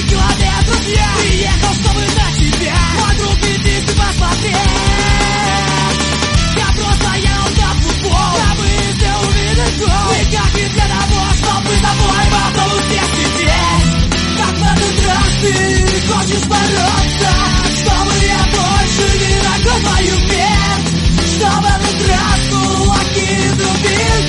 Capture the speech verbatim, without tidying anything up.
километров я приехал, чтобы на тебя, мой друг, иди посмотреть. Я просто ехал на футбол, дабы везде увидеть гол. Никак не для того, чтобы с тобой в автобусе сидеть. Как в этот раз ты хочешь бороться, чтобы я больше не такой твою вверх. Что в этот раз кулаки друбил